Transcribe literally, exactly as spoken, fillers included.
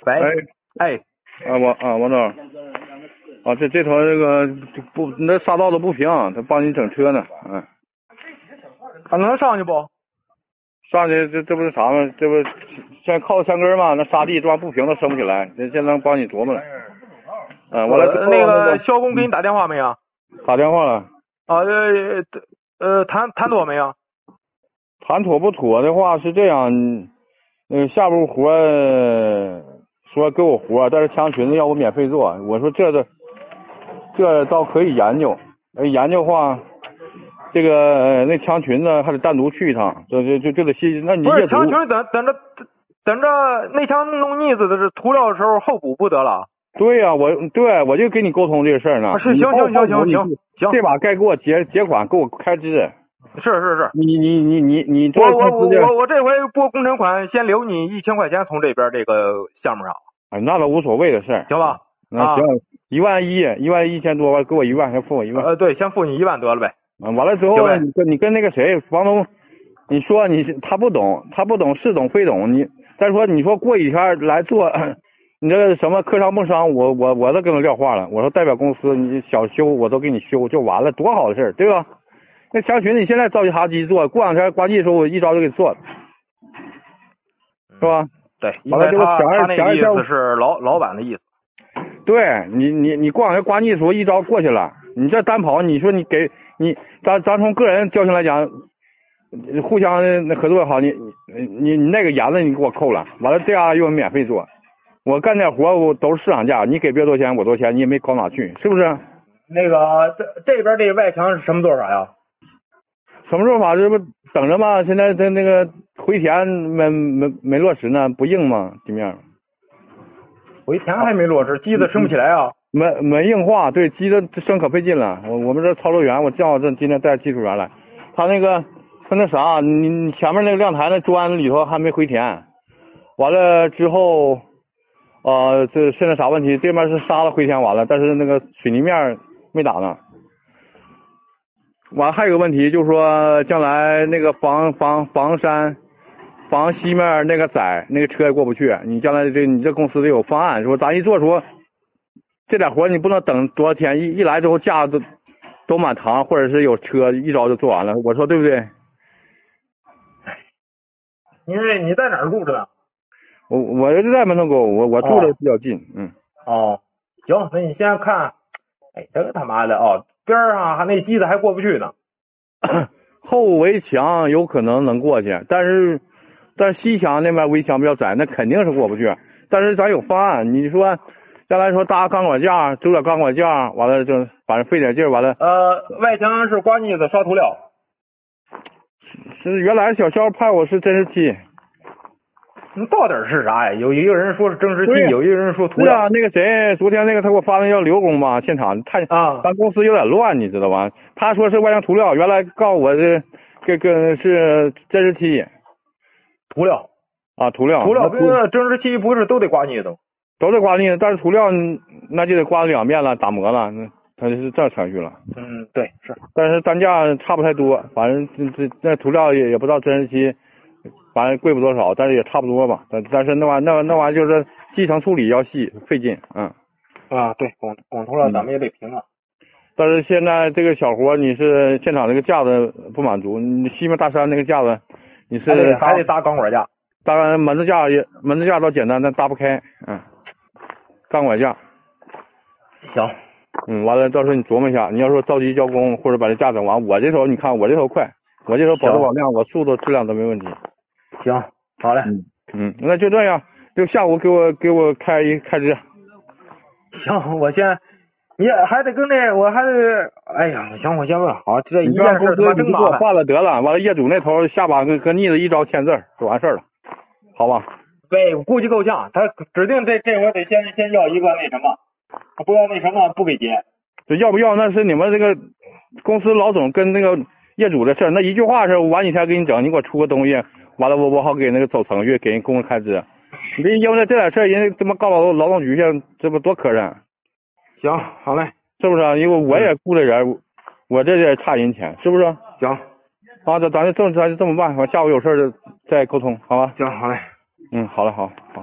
喂， 哎哎， 啊王啊王总，啊这这头这个不那沙道都不平，他帮你整车呢，嗯， 还能上去不？ 上去这这不是啥吗？这不先靠山根嘛，那沙地这玩意不平都升不起来，这现在能帮你琢磨了。嗯，完了之后那那个肖工给你打电话没有？ 打电话了， 啊呃呃谈谈妥没有？ 谈妥不妥的话是这样，那个下步活说给我活，但是枪裙子要我免费做，我说这个这倒可以研究，研究话。这个呃那枪裙子还得单独去一趟，就就就就得细。那你不是业主枪裙等等着等着那枪弄腻子的是涂料的时候后补不得了。 对呀、啊，我对我就跟你沟通这个事儿呢。 啊、是行行行行行行， 这把该给我结结款，给我开支。 是是是。 你你你你你我我我我我这回拨工程款，先留你一千块钱从这边这个项目上。 哎，那都无所谓的事儿， 行吧？ 那行，一万一，一万一千多吧，给我一万，先付我一万。 呃，对，先付你一万得了呗。 完了之后，你跟你跟那个谁房东，你说你他不懂，他不懂是懂非懂，你再说你说过几天来做，你这什么客商不商，我我我都跟他撂话了，我说代表公司你小修我都给你修就完了，多好的事儿，对吧？那墙裙你现在着急哈机做，过两天关机的时候我一招就给做了，是吧？ 对，因为他他那个意思是老老板的意思。 对你你你过两天关机的时候一招过去了，你这单跑，你说你给你咱咱从个人交情来讲，互相合作也好，你你你那个盐子你给我扣了，完了这样又免费做，我干点活我都是市场价，你给别人多钱我多钱，你也没高哪去，是不是？ 那个这这边这外墙是什么做法呀？ 什么做法？这不等着吗？现在这那个回填没没没落实呢，不硬吗？地面回填还没落实，机子升不起来啊。 没没硬化，对，机子升可费劲了。我我们这操作员，我正好这今天带技术员来，他那个他那啥，你你前面那个亮台那砖里头还没回填，完了之后，呃，这现在啥问题？这边是沙子回填完了，但是那个水泥面没打呢。完还有个问题就是说，将来那个房房房山房西面那个窄，那个车也过不去。你将来这你这公司得有方案，说咱一做出这点活，你不能等多少天，一一来之后架都都满堂，或者是有车一招就做完了。我说对不对？ 因为你在哪儿住着呢？ 我我就在门头沟，我我住的比较近， 哦、 嗯。 哦，行，那你先看，哎，这个他妈的哦。边上还那机子还过不去呢， 后围墙有可能能过去，但是但是西墙那边围墙比较窄，那肯定是过不去。但是咱有方案，你说将来说搭钢管架，走点钢管架，完了就反正费点劲，完了。 呃，外墙是刮腻子刷涂料， 是原来小肖派我是真实漆。 那到底是啥呀？有一个人说是真实漆，有一个人说涂料。 是啊，那个谁，昨天那个他给我发那叫刘工嘛，现场太啊， 咱公司有点乱，你知道吧？他说是外墙涂料，原来告诉我这这个是真实漆， 涂料啊，涂料， 涂料跟真实漆不是都得刮腻子？ 都得刮腻子，但是涂料那就得刮两遍了，打磨了，那他就是这程序了。 嗯，对，是， 但是单价差不太多，反正这这那涂料也也不知道真实漆。反正贵不多少，但是也差不多吧。但但是那玩意那那玩意就是基层处理要细费劲，嗯。 啊，对，拱拱涂料咱们也得平啊。 但是现在这个小活你是现场这个架子不满足，你西面大山那个架子，你是还得还得搭钢管架， 搭门子架也门子架倒简单，但搭不开，嗯。钢管架。 行。 嗯，完了到时候你琢磨一下，你要说着急交工或者把这架整完，我这头你看我这头快，我这头保质保量，我速度质量都没问题。 行，好嘞。 嗯嗯，那就这样，就下午给我给我开一开支。 行，我先，你还得跟那，我还得，哎呀，行，我先问好，这一件事他妈真麻烦。 办了得了，完了业主那头下把跟跟腻子一招签字就完事儿了，好吧？ 对，估计够呛，他指定这这回得先先要一个那什么，他不要那什么不给结。 这要不要那是你们这个公司老总跟那个业主的事儿，那一句话是晚几天给你整，你给我出个东西。完了，我我好给那个走程序，给人工人开支。你这因为这点事儿，人家他妈告劳劳动局去，这不多磕碜。 行，好嘞， 是不是啊？因为我也雇了人，我这也差人钱，是不是？ 行， 好，咱咱就这么咱就这么办，我下午有事儿再沟通，好吧？ 行，好嘞。 嗯，好嘞，好，好。